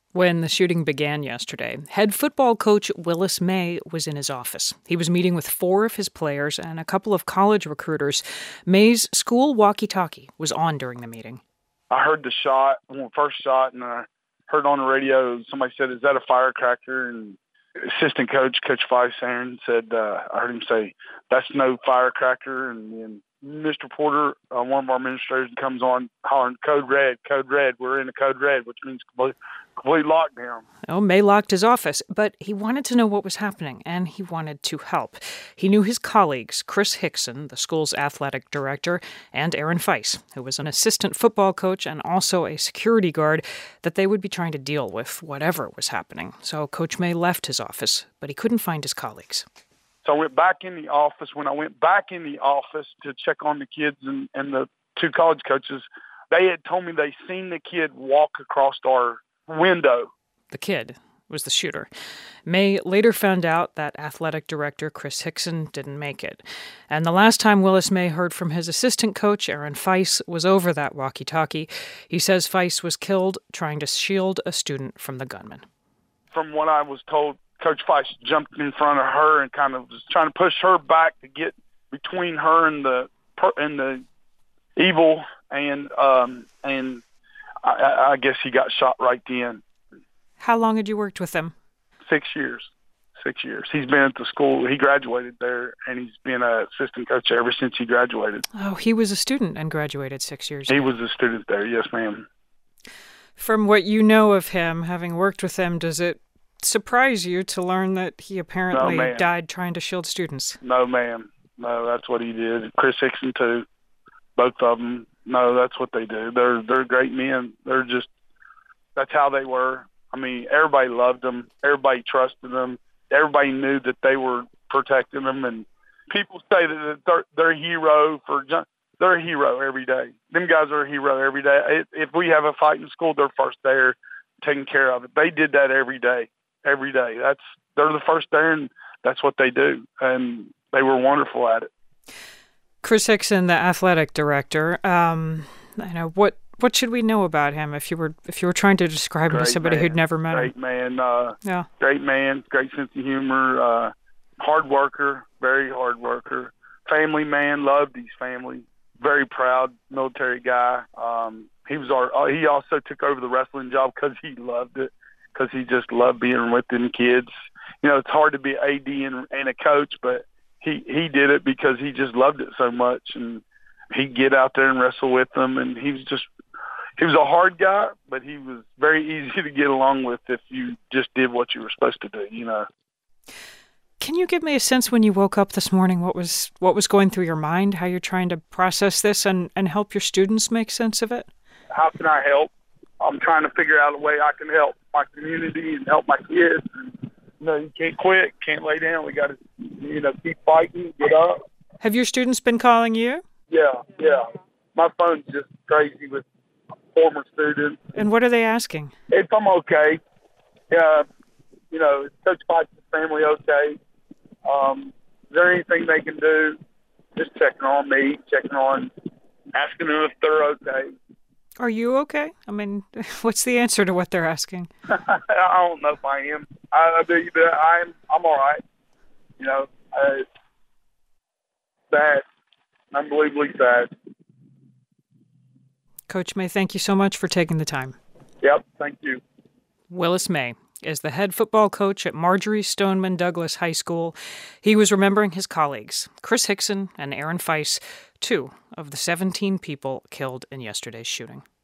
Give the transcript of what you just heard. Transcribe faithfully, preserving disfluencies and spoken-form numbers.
When the shooting began yesterday, head football coach Willis May was in his office. He was meeting with four of his players and a couple of college recruiters. May's school walkie-talkie was on during the meeting. I heard the shot, first shot, and I heard on the radio, somebody said, "Is that a firecracker?" And assistant coach, Coach Fice, Aaron, said, uh, I heard him say, "That's no firecracker." And then Mister Porter, uh, one of our administrators, comes on hollering, "Code red, code red. We're in a code red," which means complete, complete lockdown. Oh, May locked his office, but he wanted to know what was happening, and he wanted to help. He knew his colleagues, Chris Hickson, the school's athletic director, and Aaron Fice, who was an assistant football coach and also a security guard, that they would be trying to deal with whatever was happening. So Coach May left his office, but he couldn't find his colleagues. So I went back in the office. When I went back in the office to check on the kids and, and the two college coaches, they had told me they seen the kid walk across our window. The kid was the shooter. May later found out that athletic director Chris Hickson didn't make it. And the last time Willis May heard from his assistant coach, Aaron Fice, was over that walkie-talkie. He says Fice was killed trying to shield a student from the gunman. From what I was told, Coach Fice jumped in front of her and kind of was trying to push her back to get between her and the and the evil, and um, and I, I guess he got shot right then. How long had you worked with him? Six years. Six years. He's been at the school. He graduated there, and he's been an assistant coach ever since he graduated. Oh, he was a student and graduated six years ago. He was a student there, yes, ma'am. From what you know of him, having worked with him, does it surprise you to learn that he apparently no, died trying to shield students? No, ma'am. No, that's what he did. Chris Hickson, too. Both of them. No, that's what they do. They're they're great men. They're just, that's how they were. I mean, everybody loved them. Everybody trusted them. Everybody knew that they were protecting them. And people say that they're, they're a hero for, they're a hero every day. Them guys are a hero every day. If we have a fight in school, they're first there taking care of it. They did that every day, every day. That's, they're the first there, and that's what they do. And they were wonderful at it. Chris Hickson, the athletic director, um, I know what, What should we know about him if you were if you were trying to describe great him to somebody man, who'd never met great him? Great man. Uh, yeah. Great man. Great sense of humor. Uh, hard worker. Very hard worker. Family man. Loved his family. Very proud military guy. Um, he was our. Uh, he also took over the wrestling job because he loved it. Because he just loved being with them kids. You know, it's hard to be an A D and, and a coach, but he he did it because he just loved it so much, and he'd get out there and wrestle with them, and he was just. He was a hard guy, but he was very easy to get along with if you just did what you were supposed to do, you know. Can you give me a sense when you woke up this morning, what was what was going through your mind, how you're trying to process this and, and help your students make sense of it? How can I help? I'm trying to figure out a way I can help my community and help my kids. And, you know, you can't quit, can't lay down. We got to, you know, keep fighting, get up. Have your students been calling you? Yeah, yeah. My phone's just crazy with former students. And what are they asking? If I'm okay. Yeah, you know, is Coach Fice's family okay? Um, is there anything they can do? Just checking on me, checking on, asking them if they're okay. Are you okay? I mean, what's the answer to what they're asking? I don't know if I am. I, I, I'm, I'm all right. You know, uh, sad, unbelievably sad. Coach May, thank you so much for taking the time. Yep, thank you. Willis May is the head football coach at Marjory Stoneman Douglas High School. He was remembering his colleagues, Chris Hickson and Aaron Fice, two of the seventeen people killed in yesterday's shooting.